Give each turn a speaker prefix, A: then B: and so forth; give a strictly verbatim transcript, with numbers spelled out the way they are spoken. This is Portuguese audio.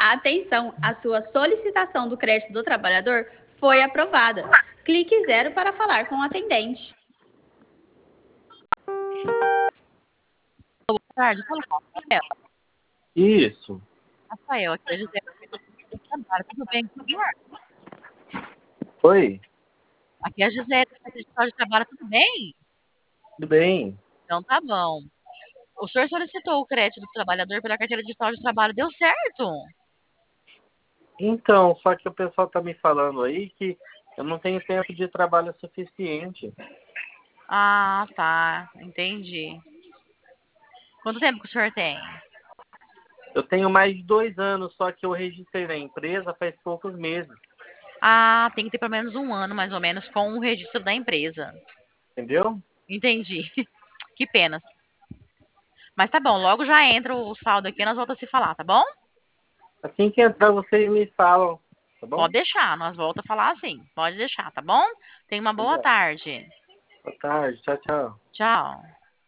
A: Atenção, a sua solicitação do crédito do trabalhador foi aprovada. Clique zero para falar com o atendente.
B: Boa tarde, fala com o Rafael.
C: Isso.
B: Rafael, aqui é a Gisele do trabalho. Tudo bem com o senhor?
C: Oi,
B: Aqui é a Gisele do de trabalho. Tudo bem?
C: tudo bem?
B: Então tá bom. O senhor solicitou o crédito do trabalhador pela carteira digital de trabalho. Deu certo?
C: Então, só que o pessoal tá me falando aí que eu não tenho tempo de trabalho suficiente.
B: Ah, tá. Entendi. Quanto tempo que o senhor tem?
C: Eu tenho mais de dois anos, só que eu registrei na empresa faz poucos meses,
B: Ah, tem que ter pelo menos um ano, mais ou menos, com o registro da empresa.
C: entendeu?
B: Entendi. Que pena. Mas tá bom, logo já entra o saldo aqui e nós voltamos a se falar, tá bom?
C: Assim que entrar, vocês me falam, tá bom?
B: Pode deixar, nós voltamos a falar assim. Pode deixar, tá bom? Tenha uma boa
C: Obrigado.
B: tarde.
C: Boa tarde, tchau, tchau.
B: Tchau.